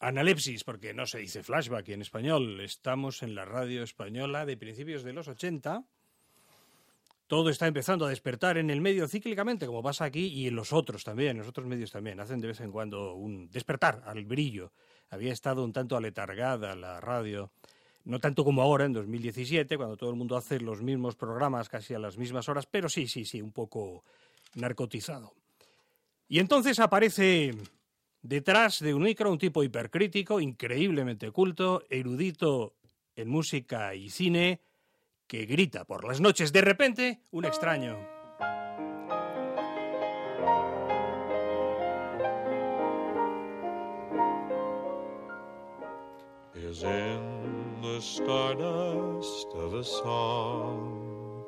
analepsis, porque no se dice flashback en español. Estamos en la radio española de principios de los 80. Todo está empezando a despertar en el medio cíclicamente, como pasa aquí, y en los otros también, en los otros medios también. Hacen de vez en cuando un despertar al brillo. Había estado un tanto aletargada la radio, no tanto como ahora, en 2017, cuando todo el mundo hace los mismos programas casi a las mismas horas, pero sí, un poco narcotizado. Y entonces aparece detrás de un micro un tipo hipercrítico, increíblemente culto, erudito en música y cine, que grita por las noches de repente un extraño. Is in the stardust of a song.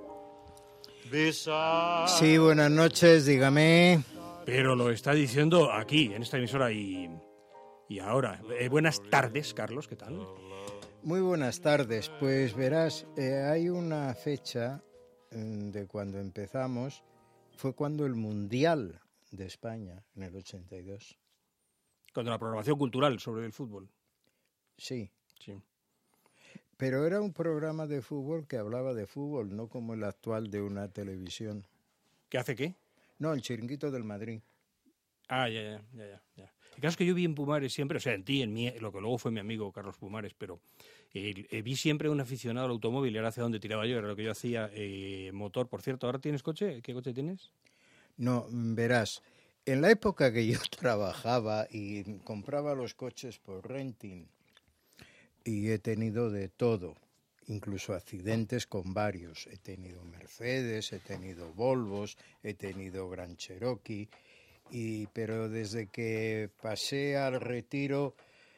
Sí, buenas noches, dígame. Pero lo está diciendo aquí, en esta emisora y ahora. Buenas tardes, Carlos, ¿qué tal? Muy buenas tardes. Pues verás, hay una fecha de cuando empezamos, fue cuando el Mundial de España, en el 82. Cuando la programación cultural sobre el fútbol. Sí. Sí. Pero era un programa de fútbol que hablaba de fútbol, no como el actual de una televisión. ¿Qué hace qué? No, el Chiringuito del Madrid. Ah, ya. El caso es que yo vi en Pumares siempre, o sea, en ti, en mí, lo que luego fue mi amigo Carlos Pumares, pero vi siempre un aficionado al automóvil, era hacia donde tiraba yo, era lo que yo hacía, motor. Por cierto, ¿ahora tienes coche? ¿Qué coche tienes? No, verás, en la época que yo trabajaba y compraba los coches por renting, y he tenido de todo, incluso accidentes con varios. He tenido Mercedes, he tenido Volvos, he tenido Gran Cherokee, pero desde que pasé al retiro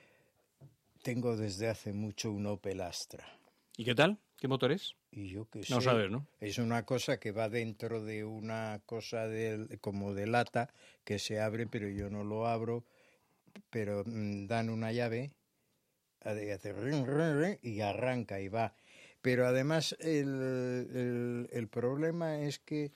tengo desde hace mucho un Opel Astra. ¿Y qué tal? ¿Qué motor es? Y yo qué sé. No sabes, ¿no? Es una cosa que va dentro de una cosa como de lata que se abre, pero yo no lo abro, pero dan una llave, hace y arranca y va. Pero además el problema es que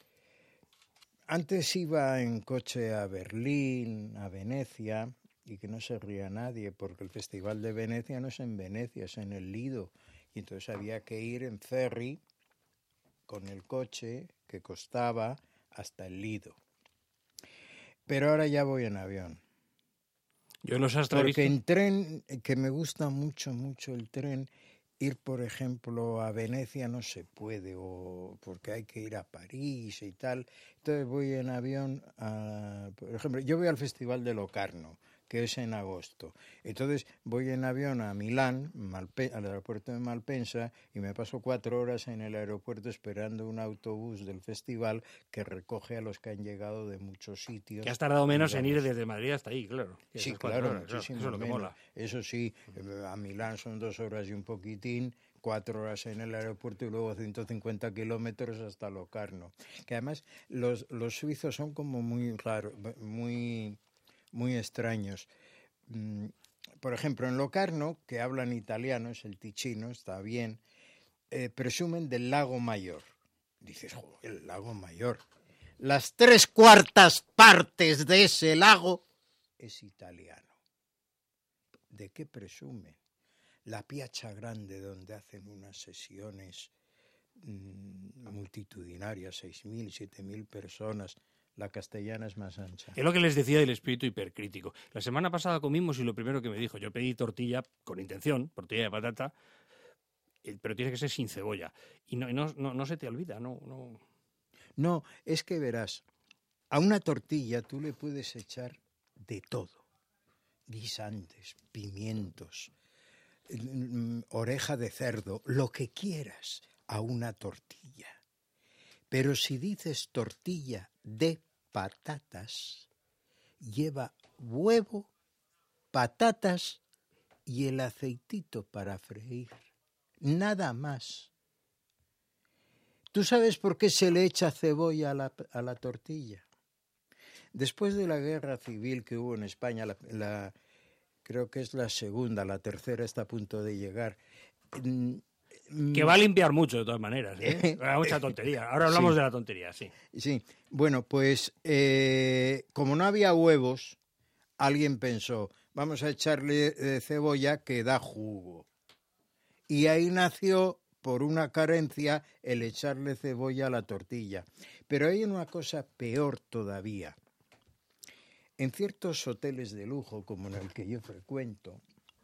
antes iba en coche a Berlín, a Venecia, y que no se ría nadie, porque el Festival de Venecia no es en Venecia, es en el Lido. Y entonces había que ir en ferry con el coche que costaba hasta el Lido. Pero ahora ya voy en avión. Yo en los Astra porque en tren, que me gusta mucho el tren, ir, por ejemplo, a Venecia no se puede, porque hay que ir a París y tal. Entonces voy en avión, por ejemplo, yo voy al Festival de Locarno, que es en agosto. Entonces voy en avión a Milán, al aeropuerto de Malpensa, y me paso 4 horas en el aeropuerto esperando un autobús del festival que recoge a los que han llegado de muchos sitios. Que has tardado menos en ir desde Madrid hasta ahí, claro. Sí, claro, horas, muchísimo eso es lo que menos. mola. Eso sí, a Milán son 2 horas y un poquitín, 4 horas en el aeropuerto y luego 150 kilómetros hasta Locarno. Que además los suizos son como muy raros, muy extraños. Por ejemplo, en Locarno, que hablan italiano, es el Ticino, está bien, presumen del Lago Mayor. Dices, joder, el Lago Mayor. Las 3/4 partes de ese lago es italiano. ¿De qué presumen? La Piazza Grande, donde hacen unas sesiones multitudinarias, 6.000, 7.000 personas. La castellana es más ancha. Es lo que les decía del espíritu hipercrítico. La semana pasada comimos y lo primero que me dijo, yo pedí tortilla con intención, tortilla de patata, pero tiene que ser sin cebolla. Y no se te olvida, no. No, es que verás, a una tortilla tú le puedes echar de todo. Guisantes, pimientos, oreja de cerdo, lo que quieras a una tortilla. Pero si dices tortilla de patatas, lleva huevo, patatas y el aceitito para freír. Nada más. ¿Tú sabes por qué se le echa cebolla a la tortilla? Después de la guerra civil que hubo en España, creo que es la segunda, la tercera está a punto de llegar. Que va a limpiar mucho, de todas maneras, ¿eh? Mucha tontería. Ahora hablamos de la tontería, sí. Sí, bueno, pues como no había huevos, alguien pensó, vamos a echarle cebolla que da jugo. Y ahí nació, por una carencia, el echarle cebolla a la tortilla. Pero hay una cosa peor todavía. En ciertos hoteles de lujo, como en el que yo frecuento,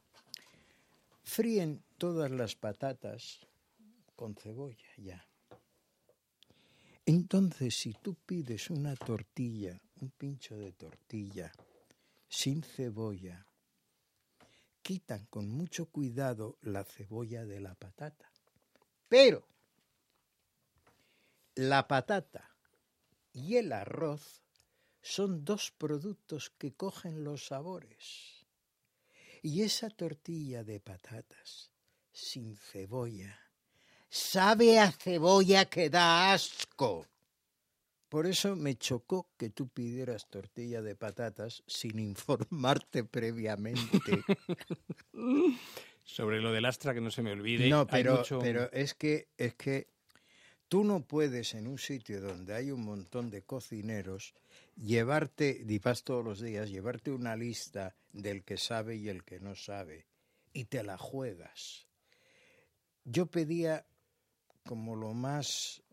fríen todas las patatas con cebolla ya. Entonces, si tú pides una tortilla, un pincho de tortilla, sin cebolla, quitan con mucho cuidado la cebolla de la patata. Pero la patata y el arroz son dos productos que cogen los sabores. Y esa tortilla de patatas sin cebolla sabe a cebolla que da asco. Por eso me chocó que tú pidieras tortilla de patatas sin informarte previamente. Sobre lo del Astra, que no se me olvide. No, pero es que tú no puedes en un sitio donde hay un montón de cocineros llevarte, y vas todos los días, llevarte una lista del que sabe y el que no sabe, y te la juegas. Yo pedía como lo más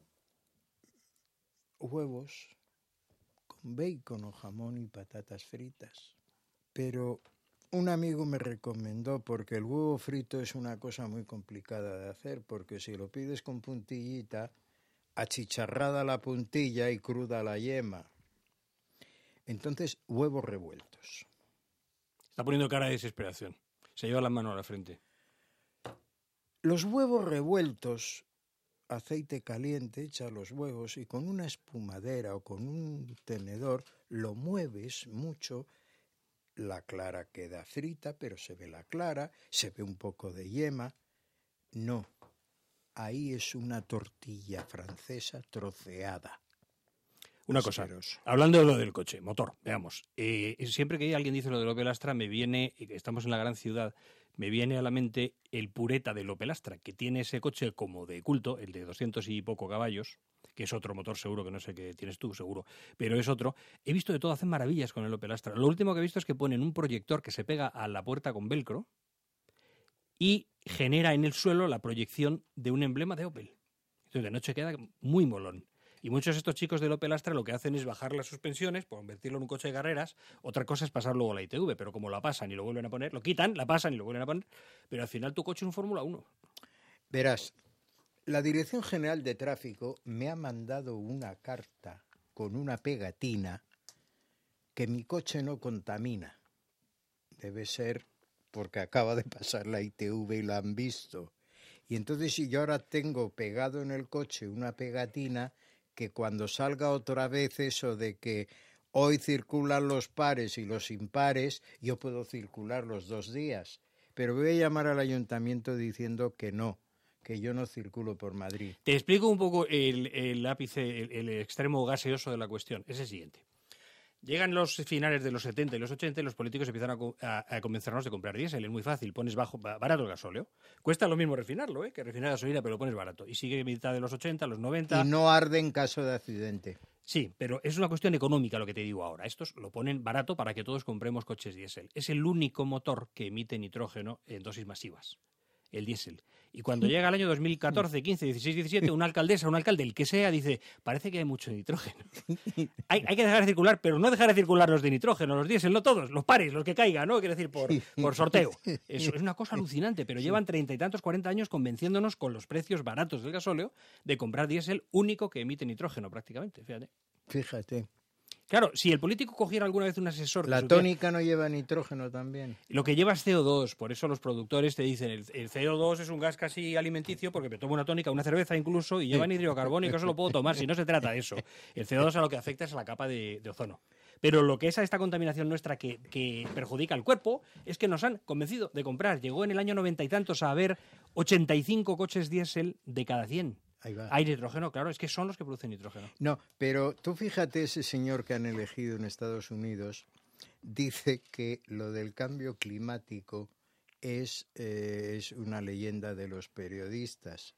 huevos con bacon o jamón y patatas fritas. Pero un amigo me recomendó, porque el huevo frito es una cosa muy complicada de hacer, porque si lo pides con puntillita, achicharrada la puntilla y cruda la yema. Entonces, huevos revueltos. Está poniendo cara de desesperación. Se lleva la mano a la frente. Los huevos revueltos, aceite caliente, echa los huevos y con una espumadera o con un tenedor lo mueves mucho. La clara queda frita, pero se ve la clara, se ve un poco de yema. No, ahí es una tortilla francesa troceada. Una cosa, hablando de lo del coche, motor, veamos. Siempre que alguien dice lo del Opel Astra, me viene, estamos en la gran ciudad, me viene a la mente el pureta del Opel Astra, que tiene ese coche como de culto, el de 200 y poco caballos, que es otro motor seguro, que no sé qué tienes tú, seguro, pero es otro. He visto de todo, hacen maravillas con el Opel Astra. Lo último que he visto es que ponen un proyector que se pega a la puerta con velcro y genera en el suelo la proyección de un emblema de Opel. Entonces de noche queda muy molón. Y muchos de estos chicos del Opel Astra lo que hacen es bajar las suspensiones, convertirlo en un coche de carreras. Otra cosa es pasar luego a la ITV, pero como la pasan y lo vuelven a poner, lo quitan, la pasan y lo vuelven a poner, pero al final tu coche es un Fórmula 1. Verás, la Dirección General de Tráfico me ha mandado una carta con una pegatina que mi coche no contamina. Debe ser porque acaba de pasar la ITV y la han visto. Y entonces si yo ahora tengo pegado en el coche una pegatina, que cuando salga otra vez eso de que hoy circulan los pares y los impares, yo puedo circular los 2 días. Pero voy a llamar al ayuntamiento diciendo que no, que yo no circulo por Madrid. Te explico un poco el ápice, el extremo gaseoso de la cuestión. Es el siguiente. Llegan los finales de los 70 y los 80 y los políticos empiezan a convencernos de comprar diésel. Es muy fácil, pones barato el gasóleo. Cuesta lo mismo refinarlo, que refinar gasolina, pero lo pones barato. Y sigue mitad de los 80, los 90... Y no arde en caso de accidente. Sí, pero es una cuestión económica lo que te digo ahora. Estos lo ponen barato para que todos compremos coches diésel. Es el único motor que emite nitrógeno en dosis masivas, el diésel. Y cuando llega el año 2014, 15, 16, 17, una alcaldesa, un alcalde, el que sea, dice, parece que hay mucho nitrógeno. Hay que dejar de circular, pero no dejar de circular los de nitrógeno, los diésel, no todos, los pares, los que caigan, ¿no? Quiero decir, por sorteo. Eso es una cosa alucinante, pero llevan 30 y tantos, 40 años convenciéndonos con los precios baratos del gasóleo de comprar diésel único que emite nitrógeno prácticamente, fíjate. Fíjate. Claro, si el político cogiera alguna vez un asesor... La tónica no lleva nitrógeno también. Lo que lleva es CO2, por eso los productores te dicen el CO2 es un gas casi alimenticio porque me tomo una tónica, una cerveza incluso, y lleva anhídrido carbónico, eso lo puedo tomar, si no se trata de eso. El CO2 a lo que afecta es a la capa de ozono. Pero lo que es a esta contaminación nuestra que perjudica al cuerpo es que nos han convencido de comprar. Llegó en el año 90 y tantos a haber 85 coches diésel de cada 100. Ahí va. Hay nitrógeno, claro, es que son los que producen nitrógeno. No, pero tú fíjate, ese señor que han elegido en Estados Unidos dice que lo del cambio climático es una leyenda de los periodistas.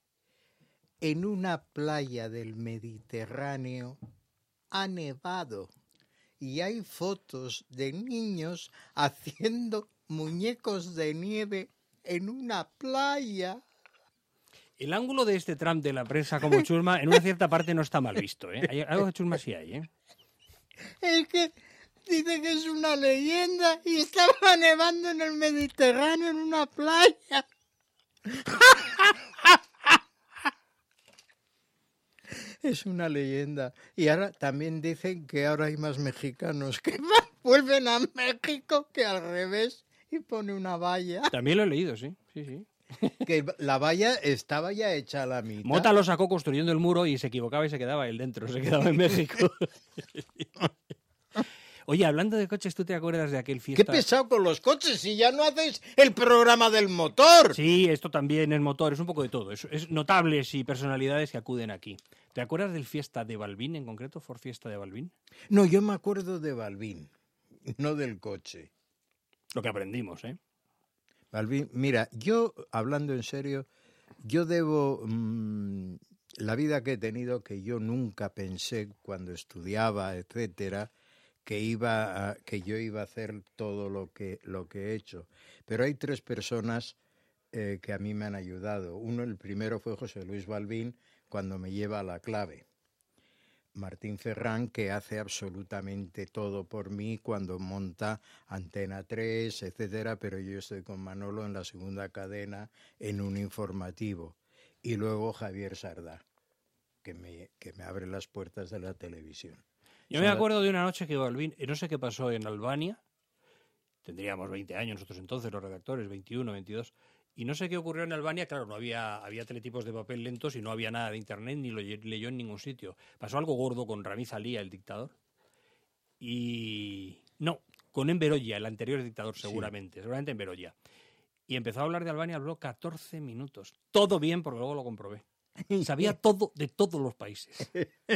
En una playa del Mediterráneo ha nevado y hay fotos de niños haciendo muñecos de nieve en una playa. El ángulo de este Trump de la prensa como chusma en una cierta parte no está mal visto, ¿eh? Hay algo de chusma sí hay, ¿eh? Es que dice que es una leyenda y estaba nevando en el Mediterráneo en una playa. Es una leyenda. Y ahora también dicen que ahora hay más mexicanos que vuelven a México que al revés y pone una valla. También lo he leído, sí, sí, sí. Que la valla estaba ya hecha a la mitad. Mota lo sacó construyendo el muro y se equivocaba y se quedaba él dentro, se quedaba en México. Oye, hablando de coches, ¿tú te acuerdas de aquel fiesta? ¡Qué pesado con los coches! Si ya no hacéis el programa del motor. Sí, esto también es motor, es un poco de todo. Es notables y personalidades que acuden aquí. ¿Te acuerdas del fiesta de Balbín en concreto, Ford Fiesta de Balbín? No, yo me acuerdo de Balbín, no del coche. Lo que aprendimos, ¿eh? Balbín, mira, yo, hablando en serio, yo debo la vida que he tenido, que yo nunca pensé cuando estudiaba, etcétera, que yo iba a hacer todo lo que he hecho. Pero hay 3 personas que a mí me han ayudado. Uno, el primero fue José Luis Balbín, cuando me lleva a La Clave. Martín Ferrán, que hace absolutamente todo por mí cuando monta Antena 3, etcétera, pero yo estoy con Manolo en la segunda cadena en un informativo. Y luego Javier Sardá, que me abre las puertas de la televisión. Yo me acuerdo de una noche que Balbín, no sé qué pasó en Albania, tendríamos 20 años nosotros entonces, los redactores, 21, 22, y no sé qué ocurrió en Albania, claro, no había teletipos de papel lentos y no había nada de internet, ni lo leyó en ningún sitio. Pasó algo gordo con Ramiz Alía, el dictador, y... no, con Enveroya, el anterior dictador seguramente en Beroya. Y empezó a hablar de Albania, habló 14 minutos. Todo bien, porque luego lo comprobé. Sabía todo de todos los países.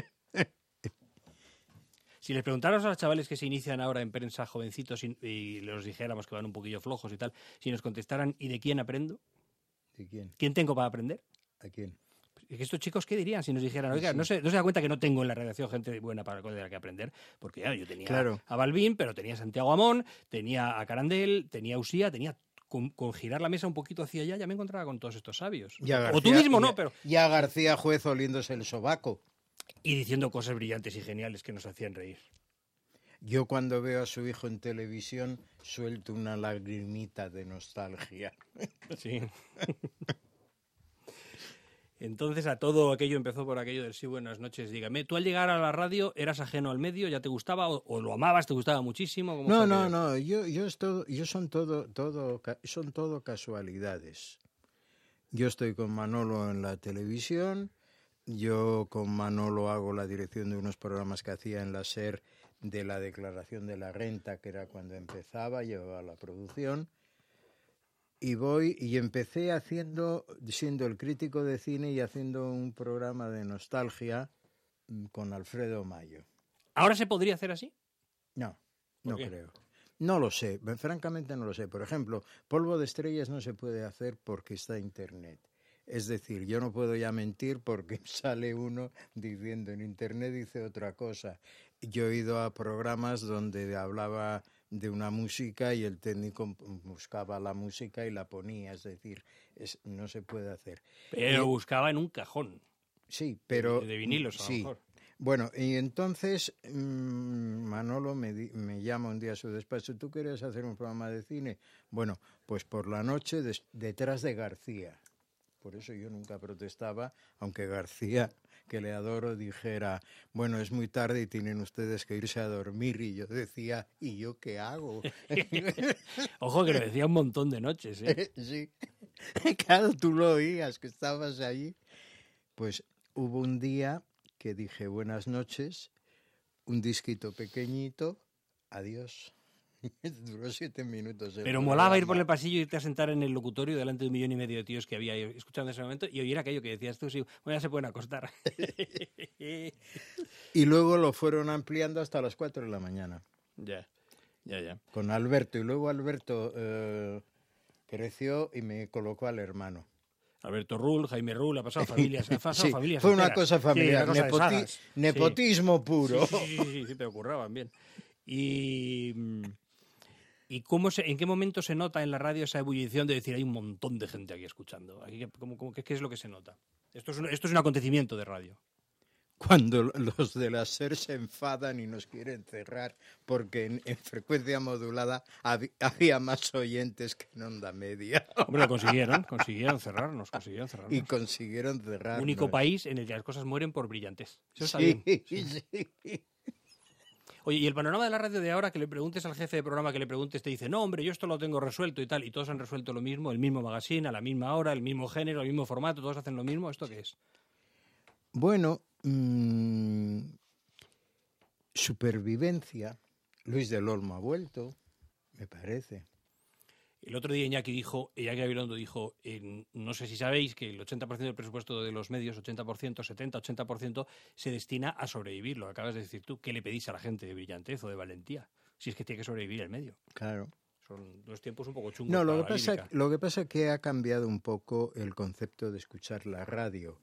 Si les preguntáramos a los chavales que se inician ahora en prensa, jovencitos, y les dijéramos que van un poquillo flojos y tal, si nos contestaran, ¿y de quién aprendo? ¿De quién? ¿Quién tengo para aprender? ¿A quién? Pues, ¿estos chicos qué dirían si nos dijeran, oiga, sí, no se da cuenta que no tengo en la redacción gente buena para de la que aprender? Porque ya, yo tenía a Balbín, pero tenía a Santiago Amón, tenía a Carandel, tenía a Usía, tenía... Con girar la mesa un poquito hacia allá, ya me encontraba con todos estos sabios. García, o tú mismo no, pero... Y a García Juez oliéndose el sobaco. Y diciendo cosas brillantes y geniales que nos hacían reír. Yo cuando veo a su hijo en televisión suelto una lagrimita de nostalgia. Sí. Entonces a todo aquello empezó por aquello del sí, buenas noches, dígame. ¿Tú al llegar a la radio eras ajeno al medio? ¿Ya te gustaba o lo amabas, te gustaba muchísimo? No, yo son todo casualidades. Yo estoy con Manolo en la televisión, yo con Manolo hago la dirección de unos programas que hacía en la SER de la declaración de la renta, que era cuando empezaba, llevaba la producción, y empecé siendo el crítico de cine y haciendo un programa de nostalgia con Alfredo Mayo. ¿Ahora se podría hacer así? No creo. No lo sé, francamente no lo sé. Por ejemplo, Polvo de Estrellas no se puede hacer porque está Internet. Es decir, yo no puedo ya mentir porque sale uno diciendo en Internet dice otra cosa. Yo he ido a programas donde hablaba de una música y el técnico buscaba la música y la ponía. Es decir, no se puede hacer. Pero buscaba en un cajón. Sí, pero... De vinilos, a lo mejor. Bueno, y entonces Manolo me llama un día a su despacho. ¿Tú quieres hacer un programa de cine? Bueno, pues por la noche detrás de García. Por eso yo nunca protestaba, aunque García, que le adoro, dijera, bueno, es muy tarde y tienen ustedes que irse a dormir. Y yo decía, ¿y yo qué hago? Ojo, que lo decía un montón de noches, ¿eh? Sí, claro, tú lo oías, que estabas ahí. Pues hubo un día que dije, buenas noches, un disquito pequeñito, adiós. Duró 7 minutos. Pero molaba ir por el pasillo y irte a sentar en el locutorio delante de 1,5 millones de tíos que había escuchando en ese momento y oír aquello que decías tú, sí, bueno, ya se pueden acostar. Y luego lo fueron ampliando hasta las 4 de la mañana. Ya. Con Alberto. Y luego Alberto creció y me colocó al hermano. Alberto Rull, Jaime Rull, ha pasado familias. Sí, familias fue enteras. una cosa familiar, sí, una cosa nepotismo puro. Sí, pero curraban bien. Y ¿Y en qué momento se nota en la radio esa ebullición de decir hay un montón de gente aquí escuchando? Aquí, ¿qué es lo que se nota? Esto es un acontecimiento de radio. Cuando los de la SER se enfadan y nos quieren cerrar, porque en frecuencia modulada había más oyentes que en onda media. Hombre, lo consiguieron cerrarnos. Y consiguieron cerrarnos. Único país en el que las cosas mueren por brillantez. Eso está sí, bien. Sí. Oye, y el panorama de la radio de ahora, que le preguntes al jefe de programa, que le preguntes, te dice, no, hombre, yo esto lo tengo resuelto y tal, y todos han resuelto lo mismo, el mismo magazine, a la misma hora, el mismo género, el mismo formato, todos hacen lo mismo. ¿Esto qué es? Bueno, supervivencia. Luis del Olmo ha vuelto, me parece. El otro día Iñaki Gabilondo dijo, no sé si sabéis que el 80% del presupuesto de los medios, 80%, 70, 80%, se destina a sobrevivir, lo que acabas de decir tú. ¿Qué le pedís a la gente de brillantez o de valentía? Si es que tiene que sobrevivir el medio. Claro. Son dos tiempos un poco chungos. No, lo que pasa es que ha cambiado un poco el concepto de escuchar la radio.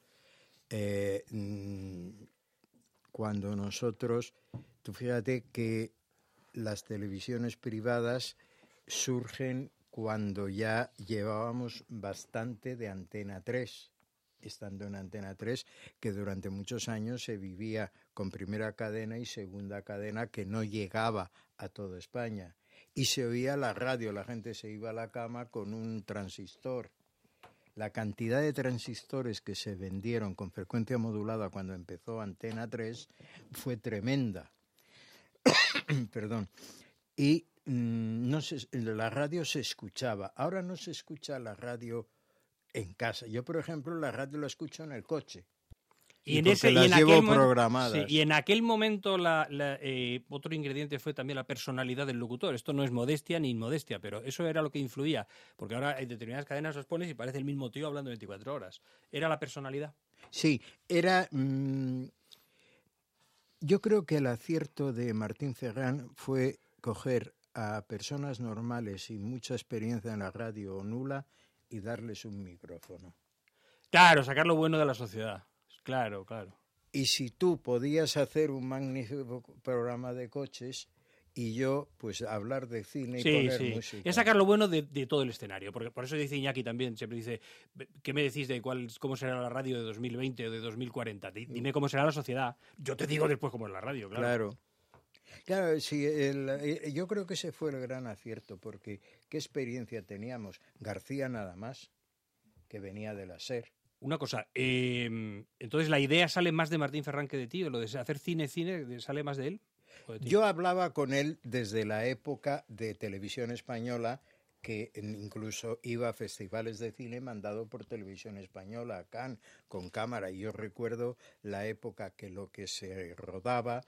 Cuando nosotros, tú fíjate que las televisiones privadas surgen cuando ya llevábamos bastante de Antena 3, estando en Antena 3, que durante muchos años se vivía con primera cadena y segunda cadena que no llegaba a toda España. Y se oía la radio, la gente se iba a la cama con un transistor. La cantidad de transistores que se vendieron con frecuencia modulada cuando empezó Antena 3 fue tremenda. Perdón. Y la radio se escuchaba. Ahora no se escucha la radio en casa. Yo, por ejemplo, la radio la escucho en el coche. Y en aquel momento otro ingrediente fue también la personalidad del locutor. Esto no es modestia ni inmodestia, pero eso era lo que influía. Porque ahora en determinadas cadenas los pones y parece el mismo tío hablando 24 horas. ¿Era la personalidad? Sí, era... yo creo que el acierto de Martín Ferrán fue coger a personas normales sin mucha experiencia en la radio o nula y darles un micrófono. Claro, sacar lo bueno de la sociedad. Claro. Y si tú podías hacer un magnífico programa de coches y yo, pues, hablar de cine y poner música. Es sacar lo bueno de todo el escenario. Porque por eso dice Iñaki también, siempre dice, ¿qué me decís de cómo será la radio de 2020 o de 2040? Dime cómo será la sociedad. Yo te digo después cómo es la radio, claro. Claro, sí, yo creo que ese fue el gran acierto, porque ¿qué experiencia teníamos? García nada más, que venía de la SER. Una cosa, entonces la idea sale más de Martín Ferrán que de ti, o lo de hacer cine sale más de él. Yo hablaba con él desde la época de Televisión Española, que incluso iba a festivales de cine mandado por Televisión Española a Cannes con cámara. Y yo recuerdo la época que lo que se rodaba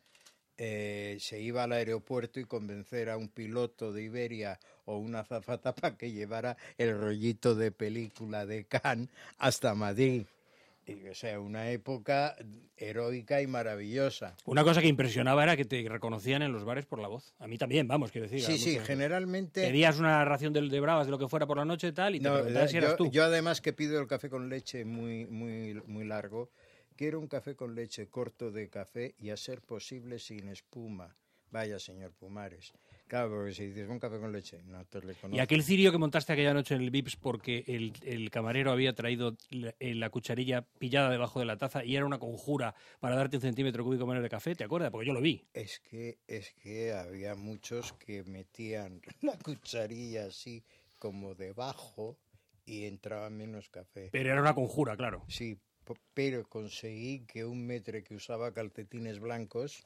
se iba al aeropuerto y convencer a un piloto de Iberia o una azafata para que llevara el rollito de película de Cannes hasta Madrid. O sea, una época heroica y maravillosa. Una cosa que impresionaba era que te reconocían en los bares por la voz. A mí también, vamos, quiero decir. Sí, generalmente... Pedías una narración de Bravas de lo que fuera por la noche y tal, y te preguntabas si eras tú. Yo además que pido el café con leche muy largo, quiero un café con leche corto de café y a ser posible sin espuma. Vaya, señor Pumares. Claro, porque si dices un café con leche, no te reconozco. Y aquel cirio que montaste aquella noche en el Vips porque el camarero había traído la cucharilla pillada debajo de la taza y era una conjura para darte 1 centímetro cúbico menos de café, ¿te acuerdas? Porque yo lo vi. Es que había muchos que metían la cucharilla así como debajo y entraba menos café. Pero era una conjura, claro. Sí, pero conseguí que un metre que usaba calcetines blancos,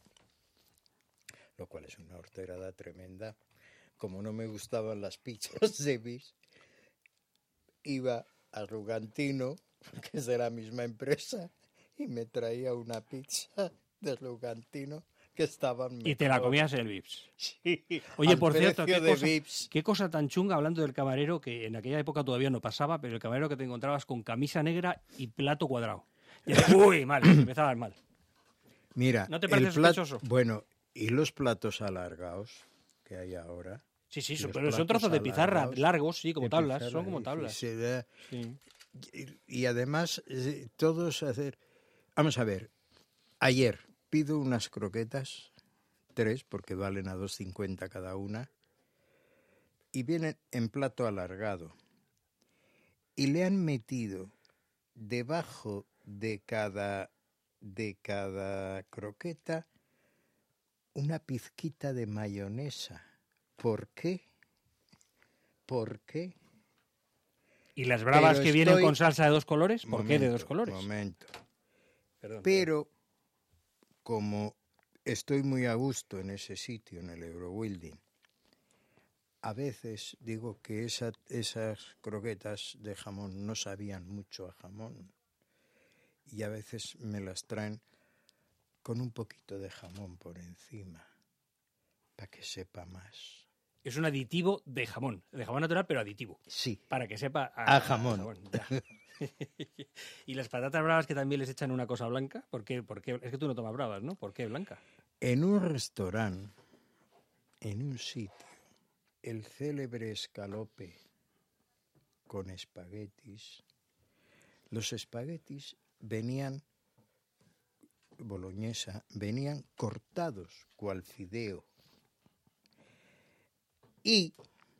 lo cual es una horterada tremenda, como no me gustaban las pizzas de Bis, iba a Rugantino, que es de la misma empresa, y me traía una pizza de Rugantino que estaban mejor. Y te la comías en el Vips. Sí. Oye, por cierto, qué cosa tan chunga, hablando del camarero, que en aquella época todavía no pasaba, pero el camarero que te encontrabas con camisa negra y plato cuadrado. Uy, mal, empezaba mal. Mira, ¿no te parece sospechoso? Bueno, y los platos alargados que hay ahora. Sí, pero son trozos de pizarra largos, sí, como tablas, son como tablas. Sí. Y además, todos hacer... Vamos a ver, ayer pido unas croquetas, 3, porque valen a 2,50 cada una, y vienen en plato alargado. Y le han metido debajo de cada croqueta una pizquita de mayonesa. ¿Por qué? ¿Por qué? ¿Y las bravas Pero que vienen estoy- con salsa de 2 colores? ¿Por qué de Momento, 2 colores? Momento. Perdón. Pero como estoy muy a gusto en ese sitio, en el Eurobuilding, a veces digo que esas croquetas de jamón no sabían mucho a jamón y a veces me las traen con un poquito de jamón por encima para que sepa más. Es un aditivo de jamón natural, pero aditivo, Sí, para que sepa A jamón. ya. ¿Y las patatas bravas que también les echan una cosa blanca? ¿Por qué? Es que tú no tomas bravas, ¿no? ¿Por qué blanca? en un restaurante, en un sitio, el célebre escalope con espaguetis. Los espaguetis venían, boloñesa, venían cortados cual fideo. Y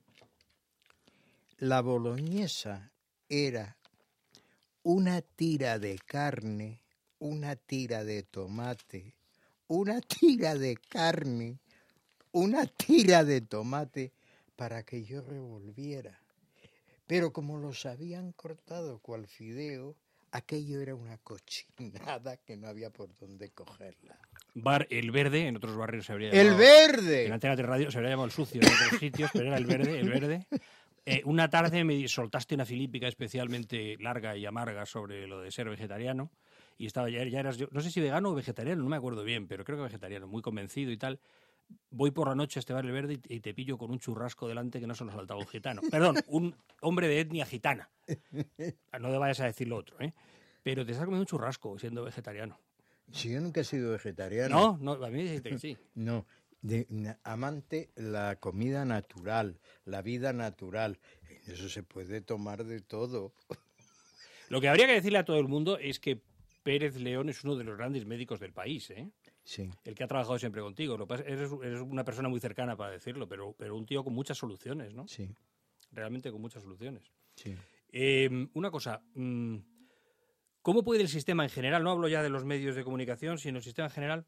la boloñesa era una tira de carne, una tira de tomate, una tira de carne, una tira de tomate para que yo revolviera. Pero como los habían cortado cual fideo, aquello era una cochinada que no había por dónde cogerla. Bar El Verde, en otros barrios se habría ¡El llamado... verde! En Antena 3 Radio se habría llamado El Sucio en otros sitios, pero era El Verde. Una tarde me soltaste una filípica especialmente larga y amarga sobre lo de ser vegetariano y ya eras yo, no sé si vegano o vegetariano, no me acuerdo bien, pero creo que vegetariano, muy convencido y tal. Voy por la noche a este Bar El Verde y te pillo con un churrasco delante que no se nos saltaba un gitano. Perdón, un hombre de etnia gitana. No te vayas a decir lo otro, ¿eh? Pero te estás comiendo un churrasco siendo vegetariano. Si yo nunca he sido vegetariano. No, a mí me dijiste que sí. No, amante la comida natural, la vida natural. En eso se puede tomar de todo. Lo que habría que decirle a todo el mundo es que Pérez León es uno de los grandes médicos del país, ¿eh? Sí, El que ha trabajado siempre contigo. Lo que pasa, eres una persona muy cercana para decirlo, pero un tío con muchas soluciones, ¿no? sí, Realmente con muchas soluciones. sí. Una cosa, ¿cómo puede el sistema en general, no hablo ya de los medios de comunicación, sino el sistema en general,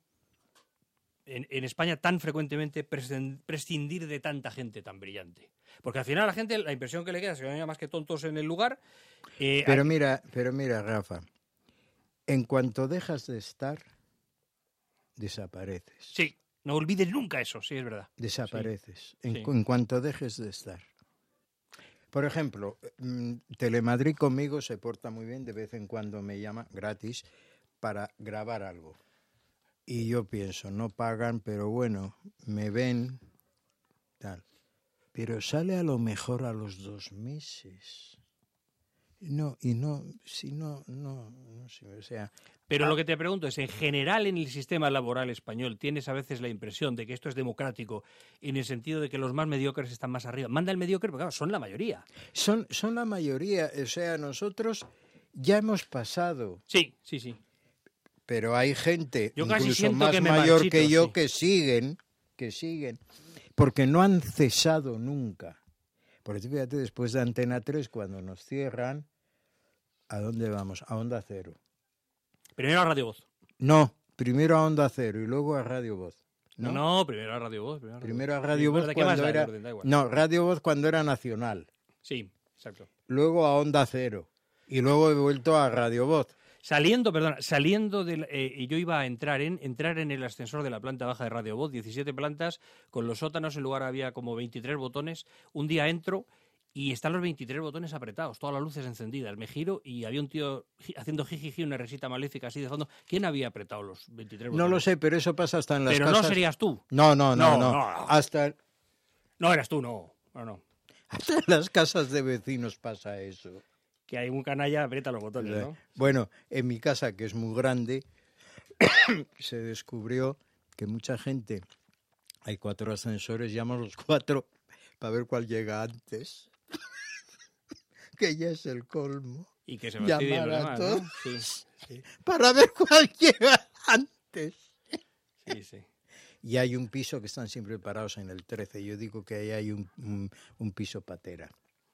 en España tan frecuentemente prescindir de tanta gente tan brillante? Porque al final a la gente la impresión que le queda es que no hay más que tontos en el lugar. Pero mira, Rafa, en cuanto dejas de estar, desapareces. Sí, no olvides nunca eso, sí, es verdad. Desapareces. Sí. En cuanto dejes de estar. Por ejemplo, Telemadrid conmigo se porta muy bien, de vez en cuando me llama gratis para grabar algo. Y yo pienso, no pagan, pero bueno, me ven, tal. Pero sale a lo mejor a los 2 meses. No, o sea... Pero lo que te pregunto es, en general en el sistema laboral español, ¿tienes a veces la impresión de que esto es democrático en el sentido de que los más mediocres están más arriba? Manda el mediocre, porque claro, son la mayoría. Son la mayoría, o sea, nosotros ya hemos pasado. Sí. Pero hay gente Yo casi incluso siento más que me mayor marchito, que yo sí. que siguen, porque no han cesado nunca. Porque tú fíjate, después de Antena 3, cuando nos cierran, ¿a dónde vamos? A Onda Cero. Primero a Radio Voz. No, primero a Onda Cero y luego a Radio Voz. No, primero a Radio Voz. Primero a Radio Voz ¿De qué más cuando da el era... orden? Da igual. No, Radio Voz cuando era nacional. Sí, exacto. Luego a Onda Cero. Y luego he vuelto a Radio Voz. Saliendo del... y yo iba a entrar en el ascensor de la planta baja de Radio Voz, 17 plantas, con los sótanos, en lugar había como 23 botones. Un día entro y están los 23 botones apretados, todas las luces encendidas. Me giro y había un tío haciendo jijiji, una risita maléfica así de fondo. ¿Quién había apretado los 23 botones? No lo sé, pero eso pasa hasta en las Pero casas... no serías tú. No. No. Hasta No eras tú, no. en las casas de vecinos pasa eso. Que hay un canalla, aprieta los botones, ¿no? Bueno, en mi casa, que es muy grande, se descubrió que mucha gente, hay 4 ascensores, llaman los 4 para ver cuál llega antes. Que ya es el colmo. Y que se fastidien Llamar los a demás, todos ¿no? Sí. para ver cuál llega antes. Sí. Y hay un piso que están siempre parados en el 13. Yo digo que ahí hay un piso patera.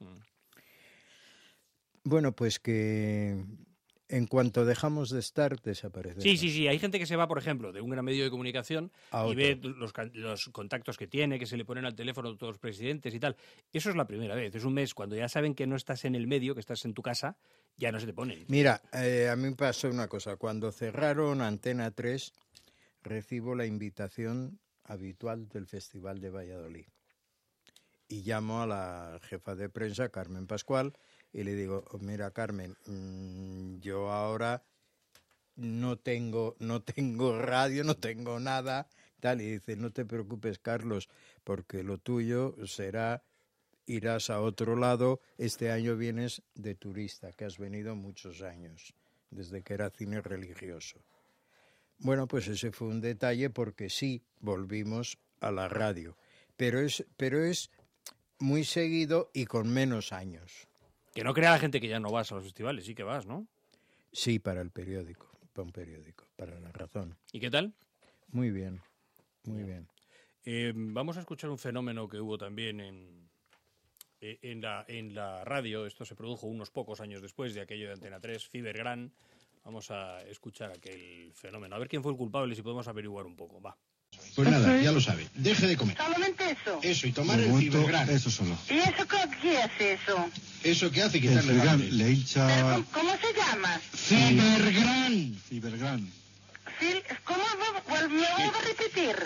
Bueno, pues que en cuanto dejamos de estar, desaparecemos. Sí. Hay gente que se va, por ejemplo, de un gran medio de comunicación A y otro. ve los contactos que tiene, que se le ponen al teléfono de todos los presidentes y tal. Eso es la primera vez. Es un mes cuando ya saben que no estás en el medio, que estás en tu casa, ya no se te ponen. Mira, a mí me pasó una cosa. Cuando cerraron Antena 3, recibo la invitación habitual del Festival de Valladolid. Y llamo a la jefa de prensa, Carmen Pascual, y le digo, mira, Carmen, yo ahora no tengo radio, no tengo nada, tal. Y dice, no te preocupes, Carlos, porque lo tuyo será, irás a otro lado, este año vienes de turista, que has venido muchos años, desde que era cine religioso. Bueno, pues ese fue un detalle porque sí, volvimos a la radio, pero es muy seguido y con menos años. Que no crea la gente que ya no vas a los festivales, sí que vas, ¿no? Sí, para el periódico, para un periódico, para La Razón. ¿Y qué tal? Muy bien, muy bien. Vamos a escuchar un fenómeno que hubo también en la radio. Esto se produjo unos pocos años después de aquello de Antena 3, Fibergrán. Vamos a escuchar aquel fenómeno. A ver quién fue el culpable, si podemos averiguar un poco. Va. Pues nada, ya lo sabe. Deje de comer. Solamente eso. Eso, y tomar el Fibergrán. Eso solo. ¿Y eso qué hace eso? ¿Eso qué hace? El Quitarle la Fibergrán hambre. le ¿Pero hincha... cómo se llama? Fibergrán. Fibergrán. ¿Cómo me vuelvo a repetir?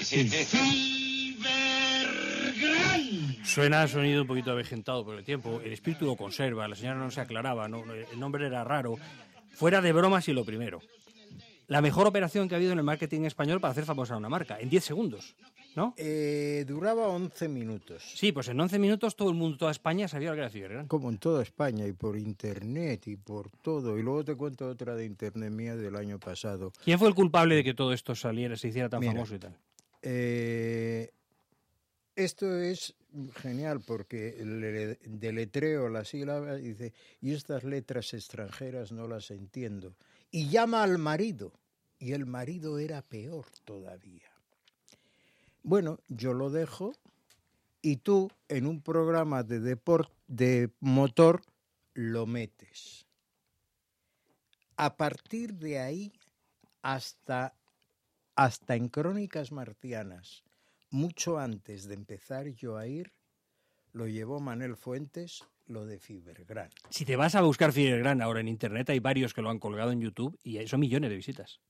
Fibergrán. Suena sonido un poquito avejentado por el tiempo. El espíritu lo conserva. La señora no se aclaraba. No, el nombre era raro. Fuera de bromas y lo primero. La mejor operación que ha habido en el marketing español para hacer famosa una marca. En 10 segundos, ¿no? Duraba 11 minutos. Sí, pues en 11 minutos todo el mundo, toda España sabía lo que era Fibergrán. Como en toda España y por internet y por todo. Y luego te cuento otra de internet mía del año pasado. ¿Quién fue el culpable de que todo esto se hiciera tan Mira, famoso y tal? Esto es genial porque deletreo las sílabas y dice, y estas letras extranjeras no las entiendo. Y llama al marido. Y el marido era peor todavía. Bueno, yo lo dejo y tú en un programa de motor lo metes. A partir de ahí, hasta en Crónicas Marcianas, mucho antes de empezar yo a ir, lo llevó Manel Fuentes, lo de Fibergrán. Si te vas a buscar Fibergrán ahora en internet, hay varios que lo han colgado en YouTube y son millones de visitas.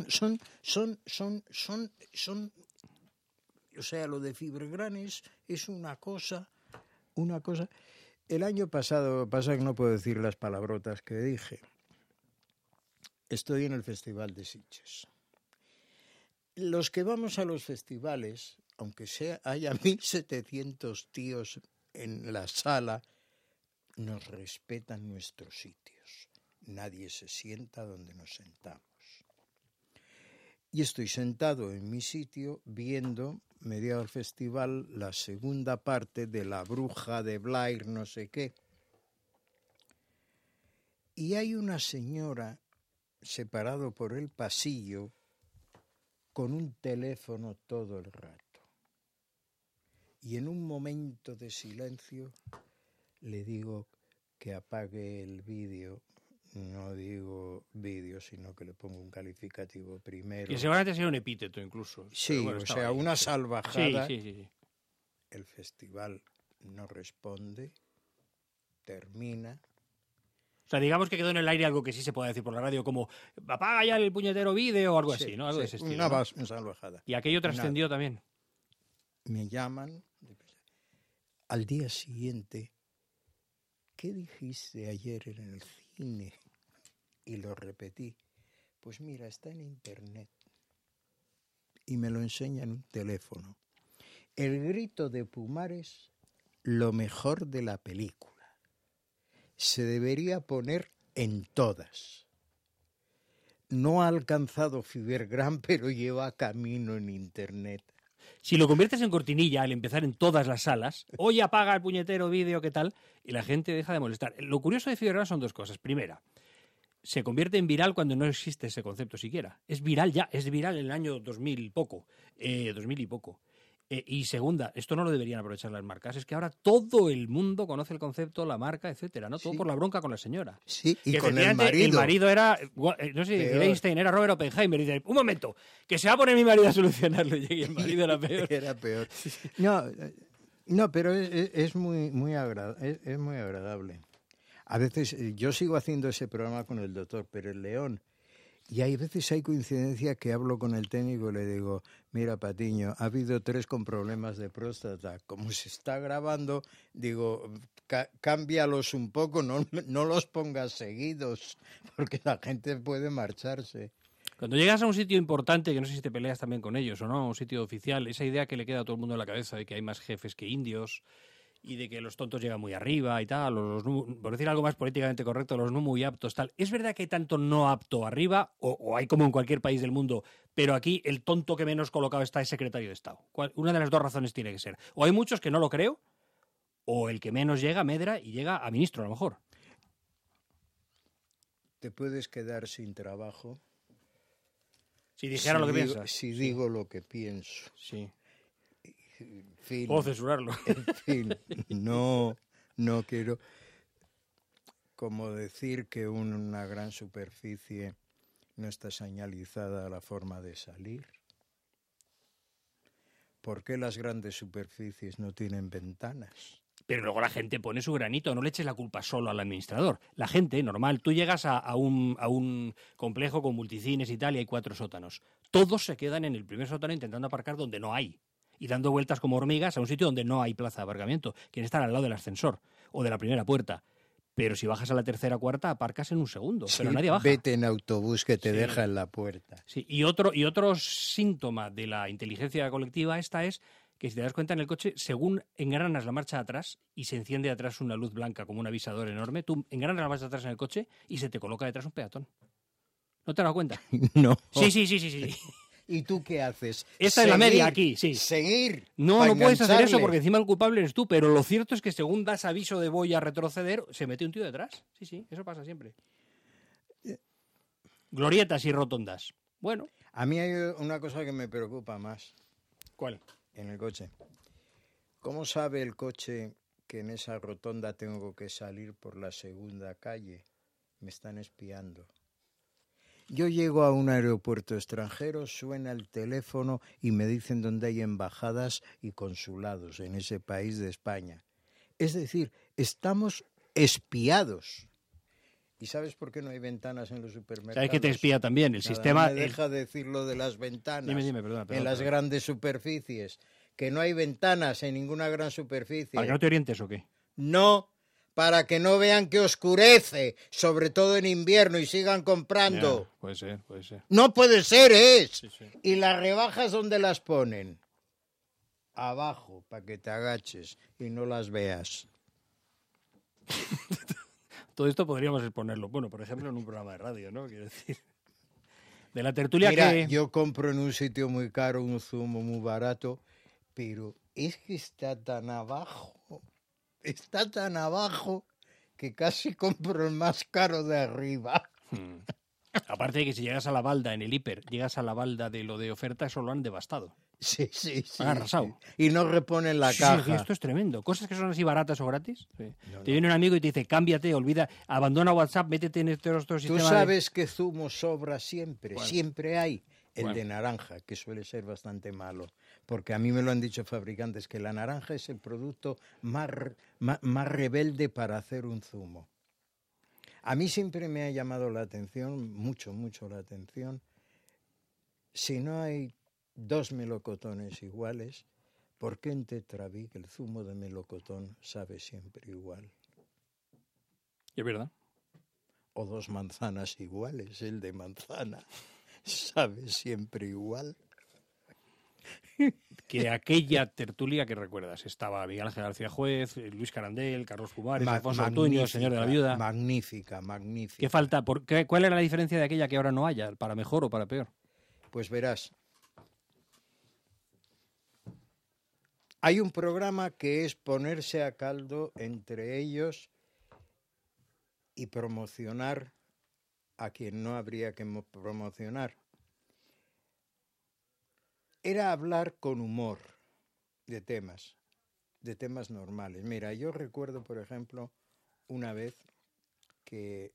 O sea, lo de Fibergrán es una cosa. El año pasado, pasa que no puedo decir las palabrotas que dije. Estoy en el Festival de Sitges. Los que vamos a los festivales, aunque haya 1.700 tíos en la sala, nos respetan nuestros sitios. Nadie se sienta donde nos sentamos. Y estoy sentado en mi sitio viendo, mediado al festival, la segunda parte de La Bruja de Blair, no sé qué. Y hay una señora separado por el pasillo con un teléfono todo el rato. Y en un momento de silencio le digo que apague el vídeo. No digo vídeo, sino que le pongo un calificativo primero. Y seguramente sería un epíteto incluso. Sí, bueno, o sea, ahí, una sí. salvajada. Sí. El festival no responde, termina. O sea, digamos que quedó en el aire algo que sí se puede decir por la radio, como apaga ya el puñetero vídeo o algo así, ¿no? Algo de ese estilo. Una ¿no? salvajada. Y aquello trascendió también. Me llaman al día siguiente. ¿Qué dijiste ayer en el cine? Y lo repetí. Pues mira, está en internet. Y me lo enseña en un teléfono. El grito de Pumares, lo mejor de la película. Se debería poner en todas. No ha alcanzado Fibergrán, pero lleva camino en internet. Si lo conviertes en cortinilla al empezar en todas las salas, oye, apaga el puñetero vídeo, ¿qué tal? Y la gente deja de molestar. Lo curioso de Fibergrán son dos cosas. Primera, se convierte en viral cuando no existe ese concepto siquiera. Es viral ya, es viral en el año 2000 y poco. Y segunda, esto no lo deberían aprovechar las marcas, es que ahora todo el mundo conoce el concepto, la marca, etcétera, ¿no? Todo Sí. por la bronca con la señora. Sí, y Que con el efectivamente el marido. marido era, no sé si Peor. Einstein, era Robert Oppenheimer, y dice, un momento, que se va a poner mi marido a solucionarlo, y el marido era peor. Era peor. No, pero es muy, muy es muy agradable. A veces yo sigo haciendo ese programa con el doctor Pérez León y hay veces hay coincidencia que hablo con el técnico y le digo, mira Patiño, ha habido 3 con problemas de próstata. Como se está grabando, digo, cámbialos un poco, no los pongas seguidos, porque la gente puede marcharse. Cuando llegas a un sitio importante, que no sé si te peleas también con ellos o no, un sitio oficial, esa idea que le queda a todo el mundo en la cabeza de que hay más jefes que indios y de que los tontos llegan muy arriba y tal, o por decir algo más políticamente correcto, los no muy aptos, tal. ¿Es verdad que hay tanto no apto arriba, o hay como en cualquier país del mundo, pero aquí el tonto que menos colocado está es secretario de Estado? Una de las dos razones tiene que ser. O hay muchos que no lo creo, o el que menos llega medra y llega a ministro a lo mejor. Te puedes quedar sin trabajo. Si dijera lo que digo, piensas. Si digo lo que pienso. Sí. En fin, Puedo censurarlo. en fin, no quiero como decir que una gran superficie no está señalizada a la forma de salir. ¿Por qué las grandes superficies no tienen ventanas? Pero luego la gente pone su granito, no le eches la culpa solo al administrador. La gente, normal, tú llegas a un complejo con multicines y tal y hay 4 sótanos. Todos se quedan en el primer sótano intentando aparcar donde no hay. Y dando vueltas como hormigas a un sitio donde no hay plaza de aparcamiento. Quieren estar al lado del ascensor o de la primera puerta. Pero si bajas a la tercera o cuarta, aparcas en un segundo. Pero Sí, nadie baja. vete en autobús que te Sí. deja en la puerta. Sí. Y otro síntoma de la inteligencia colectiva esta es que si te das cuenta en el coche, según engranas la marcha atrás y se enciende atrás una luz blanca como un avisador enorme, tú engranas la marcha atrás en el coche y se te coloca detrás un peatón. ¿No te has dado cuenta? No. Sí. ¿Y tú qué haces? Esta es la media aquí, sí. Seguir. No, pa' no puedes hacer eso engancharle. porque encima el culpable eres tú, pero lo cierto es que según das aviso de voy a retroceder, se mete un tío detrás. Sí, eso pasa siempre. Glorietas y rotondas. Bueno, A mí hay una cosa que me preocupa más ¿cuál? en el coche. ¿Cómo sabe el coche que en esa rotonda tengo que salir por la segunda calle? Me están espiando. Yo llego a un aeropuerto extranjero, suena el teléfono y me dicen dónde hay embajadas y consulados en ese país de España. Es decir, estamos espiados. ¿Y sabes por qué no hay ventanas en los supermercados? ¿Sabes que te espía también? El Nada, sistema... no me deja decir lo de las ventanas Dime, perdona. en las grandes superficies. Que no hay ventanas en ninguna gran superficie. ¿Para que no te orientes o qué? No, para que no vean que oscurece, sobre todo en invierno, y sigan comprando. Ya, puede ser. No puede ser, es. Sí. ¿Y las rebajas dónde las ponen? Abajo, para que te agaches y no las veas. Todo esto podríamos exponerlo. Bueno, por ejemplo, en un programa de radio, ¿no? Quiero decir... De la tertulia Mira, que... yo compro en un sitio muy caro un zumo muy barato, pero es que está tan abajo que casi compro el más caro de arriba. Aparte de que si llegas a la balda en el hiper, llegas a la balda de lo de oferta, eso lo han devastado. Sí. Han arrasado. Y no reponen la Sí, caja. esto es tremendo. Cosas que son así baratas o gratis. Sí. No. Te viene un amigo y te dice, cámbiate, olvida, abandona WhatsApp, métete en este otro Tú sistema. sabes que zumo sobra siempre, ¿Cuál? siempre hay. El ¿Cuál? de naranja, que suele ser bastante malo. Porque a mí me lo han dicho fabricantes, que la naranja es el producto más rebelde para hacer un zumo. A mí siempre me ha llamado la atención, mucho la atención, si no hay 2 melocotones iguales, ¿por qué en Tetrabric el zumo de melocotón sabe siempre igual? Es verdad. O 2 manzanas iguales, el de manzana sabe siempre igual. Que aquella tertulia que recuerdas, estaba Miguel Ángel García Juez, Luis Carandel, Carlos Pumares, Alfonso Ortuño, el señor de la viuda. Magnífica. ¿Qué falta? ¿Cuál era la diferencia de aquella que ahora no haya? ¿Para mejor o para peor? Pues verás, hay un programa que es ponerse a caldo entre ellos y promocionar a quien no habría que promocionar, era hablar con humor de temas normales. Mira, yo recuerdo, por ejemplo, una vez que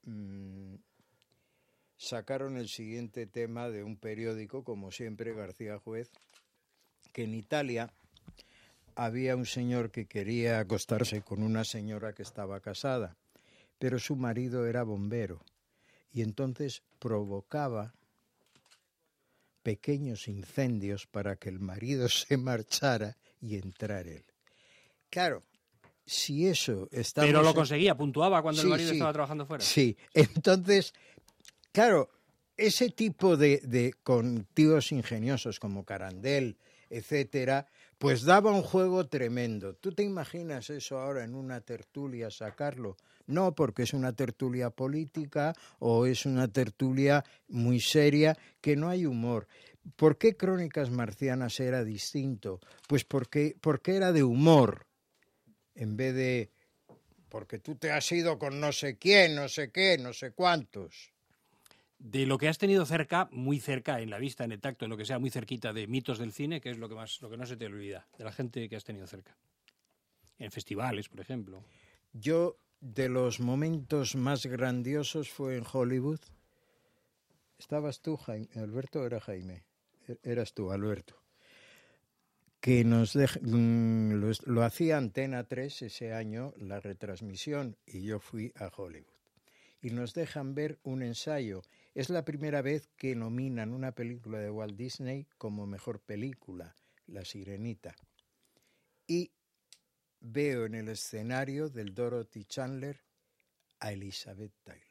sacaron el siguiente tema de un periódico, como siempre, García Juez, que en Italia había un señor que quería acostarse con una señora que estaba casada, pero su marido era bombero y entonces provocaba pequeños incendios para que el marido se marchara y entrar él. Claro, si eso estamos... Pero lo conseguía, puntuaba cuando el marido estaba trabajando fuera. Sí, entonces, claro, ese tipo de con tíos ingeniosos como Carandel, etcétera, pues daba un juego tremendo. ¿Tú te imaginas eso ahora en una tertulia sacarlo? No, porque es una tertulia política o es una tertulia muy seria que no hay humor. ¿Por qué Crónicas Marcianas era distinto? Pues porque era de humor, en vez de porque tú te has ido con no sé quién, no sé qué, no sé cuántos. De lo que has tenido cerca, muy cerca, en la vista, en el tacto, en lo que sea, muy cerquita de mitos del cine, que es lo que no se te olvida, de la gente que has tenido cerca. En festivales, por ejemplo. Yo, de los momentos más grandiosos fue en Hollywood. ¿Estabas tú, Jaime? ¿Alberto o era Jaime? Eras tú, Alberto. Que lo hacía Antena 3 ese año, la retransmisión, y yo fui a Hollywood. Y nos dejan ver un ensayo. Es la primera vez que nominan una película de Walt Disney como mejor película, La Sirenita. Y veo en el escenario del Dorothy Chandler a Elizabeth Taylor.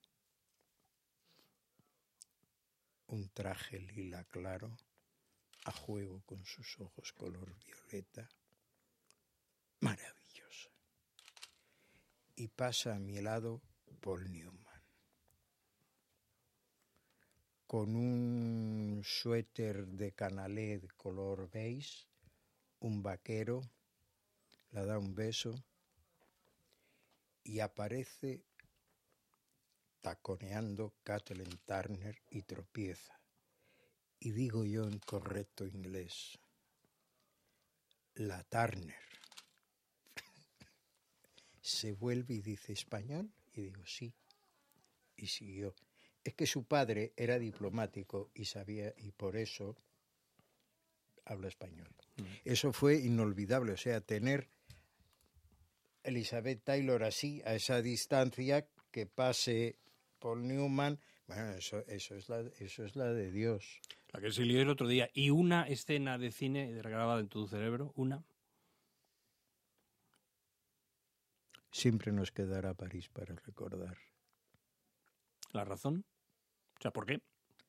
Un traje lila claro, a juego con sus ojos color violeta. Maravillosa. Y pasa a mi lado Paul Newman, con un suéter de canalé de color beige, un vaquero, le da un beso y aparece taconeando Kathleen Turner y tropieza. Y digo yo en correcto inglés, la Turner. Se vuelve y dice, ¿español? Y digo, sí. Y siguió. Es que su padre era diplomático y sabía, y por eso habla español. Eso fue inolvidable, o sea, tener Elizabeth Taylor así, a esa distancia, que pase Paul Newman, bueno, eso es la de Dios. La que se lió el otro día. ¿Y una escena de cine grabada en tu cerebro? ¿Una? Siempre nos quedará París para recordar. ¿La razón? O sea, ¿por qué?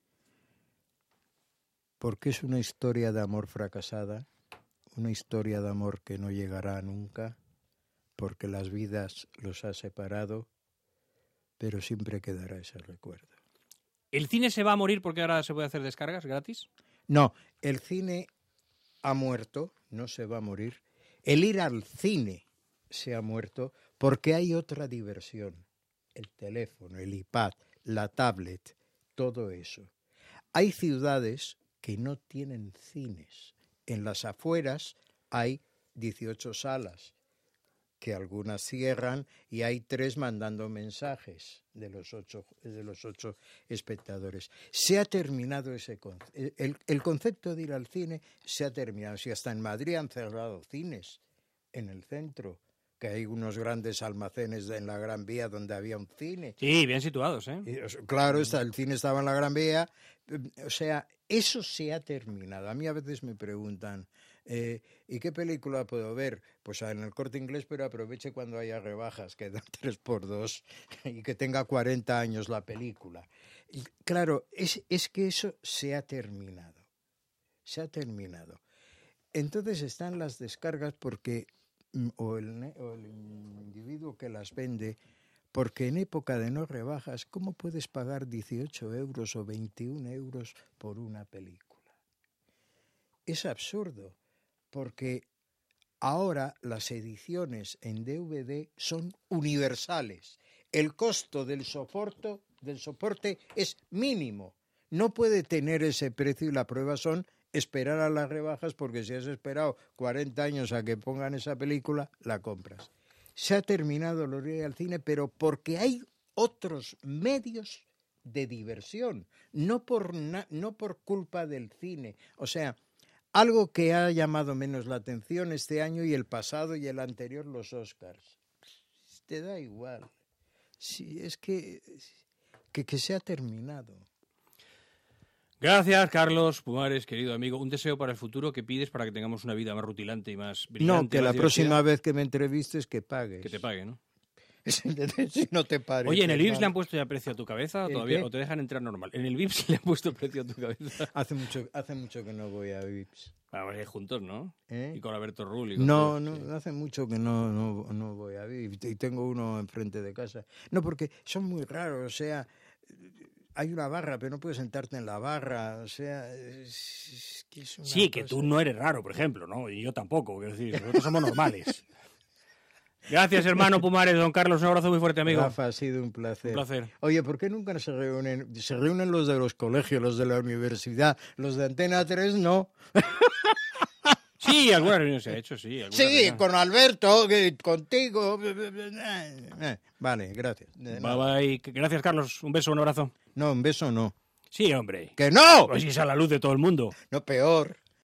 Porque es una historia de amor fracasada, una historia de amor que no llegará nunca, porque las vidas los ha separado, pero siempre quedará ese recuerdo. ¿El cine se va a morir porque ahora se puede hacer descargas gratis? No, el cine ha muerto, no se va a morir. El ir al cine se ha muerto porque hay otra diversión. El teléfono, el iPad, la tablet, todo eso. Hay ciudades que no tienen cines. En las afueras hay 18 salas, que algunas cierran y hay 3 mandando mensajes de los 8 espectadores. Se ha terminado el concepto de ir al cine, se ha terminado. Si hasta en Madrid han cerrado cines en el centro, que hay unos grandes almacenes en la Gran Vía donde había un cine. Sí, bien situados, ¿eh? Y, claro, el cine estaba en la Gran Vía. O sea, eso se ha terminado. A mí a veces me preguntan, ¿y qué película puedo ver? Pues en el Corte Inglés, pero aproveche cuando haya rebajas, que dan 3x2 y que tenga 40 años la película. Y, claro, es que eso se ha terminado. Se ha terminado. Entonces están las descargas porque, o el individuo que las vende, porque en época de no rebajas, ¿cómo puedes pagar 18 euros o 21 euros por una película? Es absurdo, porque ahora las ediciones en DVD son universales. El costo del soporte del soporte es mínimo. No puede tener ese precio y la prueba son esperar a las rebajas, porque si has esperado 40 años a que pongan esa película, la compras. Se ha terminado el ir al cine, pero porque hay otros medios de diversión, no por culpa del cine. O sea, algo que ha llamado menos la atención este año y el pasado y el anterior, los Oscars. Te da igual. Sí, es que se ha terminado. Gracias, Carlos Pumares, querido amigo. Un deseo para el futuro que pides para que tengamos una vida más rutilante y más brillante. No, que la próxima vez que me entrevistes que pagues. Que te pague, ¿no? Si no te pares. Oye, ¿en el VIPS le han puesto ya precio a tu cabeza o todavía qué? o te dejan entrar normal? ¿En el VIPS le han puesto precio a tu cabeza? Hace mucho que no voy a VIPS. Vamos a ir juntos, ¿no? ¿Eh? Y con Alberto Rull. Y con No, todos, sí. hace mucho que no voy a VIPS. Y tengo uno enfrente de casa. No, porque son muy raros, o sea... Hay una barra, pero no puedes sentarte en la barra, o sea... Es una Sí, que cosa... tú no eres raro, por ejemplo, ¿no? Y yo tampoco, quiero decir, nosotros somos normales. Gracias, hermano Pumares, don Carlos, un abrazo muy fuerte, amigo. Rafa, ha sido un placer. Un placer. Oye, ¿por qué nunca se reúnen? Se reúnen los de los colegios, los de la universidad, los de Antena 3 no. Sí, alguna reunión se ha hecho, sí. Sí, reunión. con Alberto, contigo. Vale, gracias. Bye, bye. Gracias, Carlos. Un beso, un abrazo. No, un beso no. Sí, hombre. ¡Que no! Pues si es a la luz de todo el mundo. No, peor.